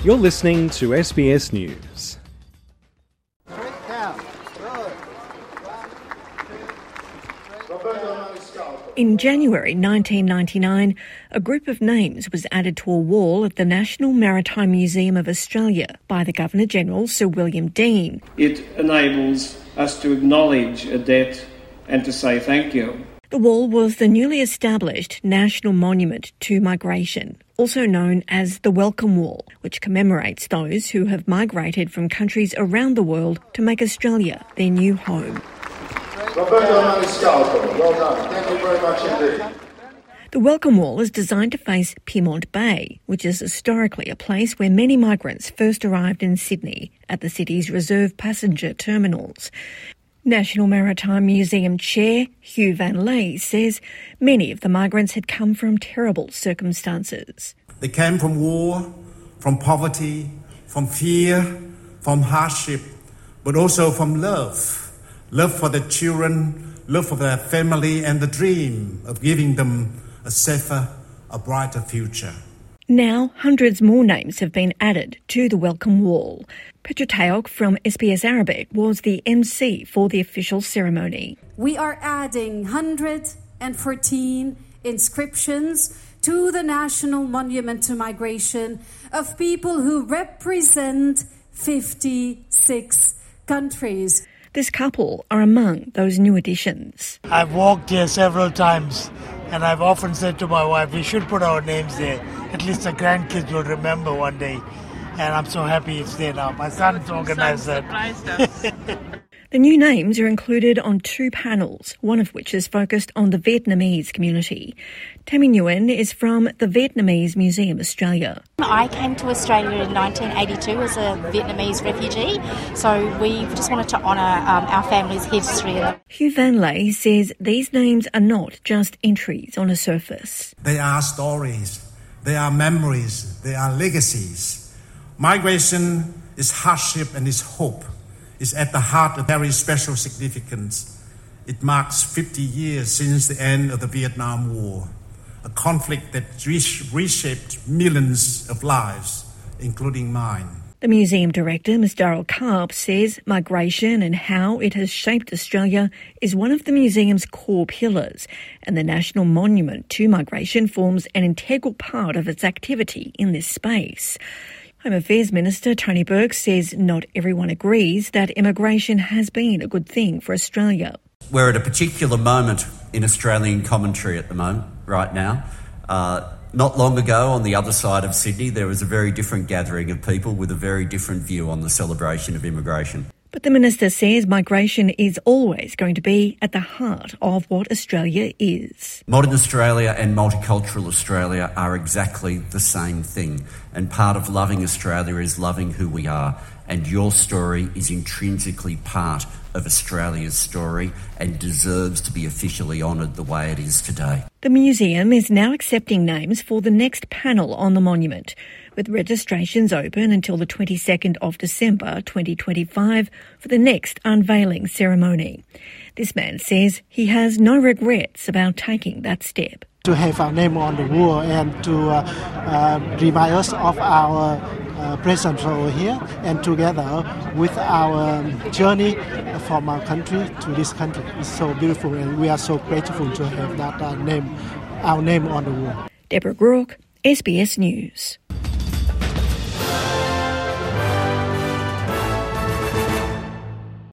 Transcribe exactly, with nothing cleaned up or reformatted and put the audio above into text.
You're listening to S B S News. In January nineteen ninety-nine, a group of names was added to a wall at the National Maritime Museum of Australia by the Governor-General, Sir William Deane. It enables us to acknowledge a debt and to say thank you. The wall was the newly established National Monument to Migration, also known as the Welcome Wall, which commemorates those who have migrated from countries around the world to make Australia their new home. Roberto Maniscalco, well done. Thank you very much indeed. The Welcome Wall is designed to face Pyrmont Bay, which is historically a place where many migrants first arrived in Sydney at the city's reserve passenger terminals. National Maritime Museum Chair Hugh Van Lay says many of the migrants had come from terrible circumstances. They came from war, from poverty, from fear, from hardship, but also from love. Love for their children, love for their family, and the dream of giving them a safer, a brighter future. Now, hundreds more names have been added to the Welcome Wall. Petra Taok from S B S Arabic was the M C for the official ceremony. We are adding one hundred fourteen inscriptions to the National Monument to Migration of people who represent fifty-six countries. This couple are among those new additions. I've walked here several times and I've often said to my wife, we should put our names there. At least the grandkids will remember one day. And I'm so happy it's there now. My son's organised that. The new names are included on two panels, one of which is focused on the Vietnamese community. Tammy Nguyen is from the Vietnamese Museum Australia. I came to Australia in nineteen eighty-two as a Vietnamese refugee, so we just wanted to honour um, our family's history. Hugh Van Lay says these names are not just entries on a surface. They are stories, they are memories, they are legacies. Migration is hardship and is hope. Is at the heart of very special significance. It marks fifty years since the end of the Vietnam War, a conflict that reshaped millions of lives, including mine. The museum director, Miz Darryl Karp, says migration and how it has shaped Australia is one of the museum's core pillars, and the National Monument to Migration forms an integral part of its activity in this space. Home Affairs Minister Tony Burke says not everyone agrees that immigration has been a good thing for Australia. We're at a particular moment in Australian commentary at the moment, right now. Uh, not long ago, on the other side of Sydney, there was a very different gathering of people with a very different view on the celebration of immigration. But the minister says migration is always going to be at the heart of what Australia is. Modern Australia and multicultural Australia are exactly the same thing. And part of loving Australia is loving who we are. And your story is intrinsically part of Australia's story and deserves to be officially honoured the way it is today. The museum is now accepting names for the next panel on the monument, with registrations open until the twenty-second of December twenty twenty-five for the next unveiling ceremony. This man says he has no regrets about taking that step. To have our name on the wall and to uh, uh, remind us of our uh, presence over here, and together with our journey from our country to this country. It's so beautiful, and we are so grateful to have that uh, name, our name on the wall. Deborah Grook, S B S News.